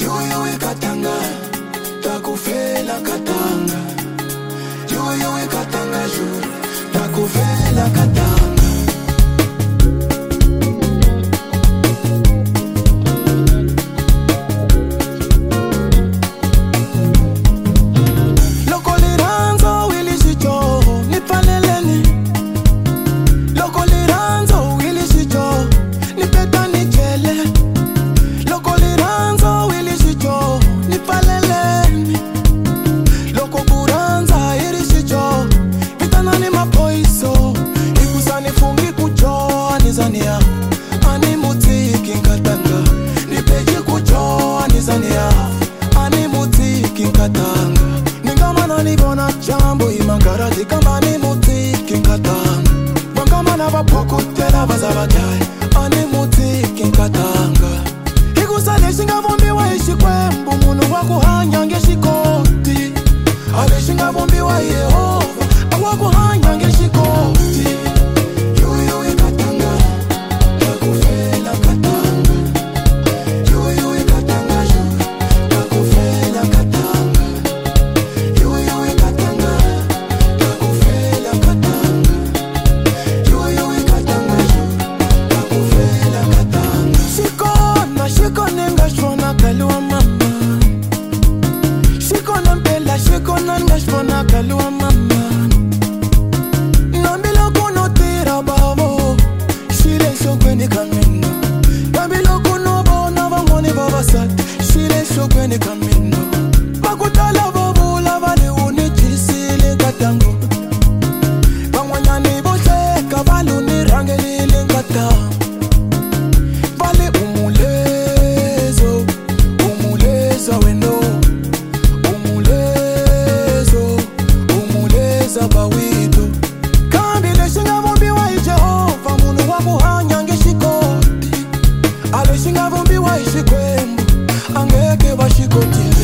Yuyu Katanga, takufela Katanga. Yuyu Katanga juru, takufela Katanga. Jambo imangara kama ni mutiki Katanga. Bangama na bapokotela bazabadai. Ani mutiki Katanga. Ikusale singavumbiwa ishikwembu munu wakuhanya ngeshikoti. Ale singavumbiwa Yehova wakuhanya ngeshikoti. Yuyu Katanga, takufela Katanga. Yuyu Katanga juu, takufela Katanga. Shikona ngashfona kalwa mama. Nambilo kuno tira babo. Shile shokweni kamino. Nambilo kuno bona vangone babasat. Shile shokweni kamino. Bakutala babo lavale unitisile Katango. Bangwanyani bote kabalu ni rangelile Nkata. Vale umulezo. Umulezo wendo. Bawito kambile singavumbiwa Jehova munu wakuhanya ngeshikoti. Ale singavumbiwa ishikwembu angeke bashikoti.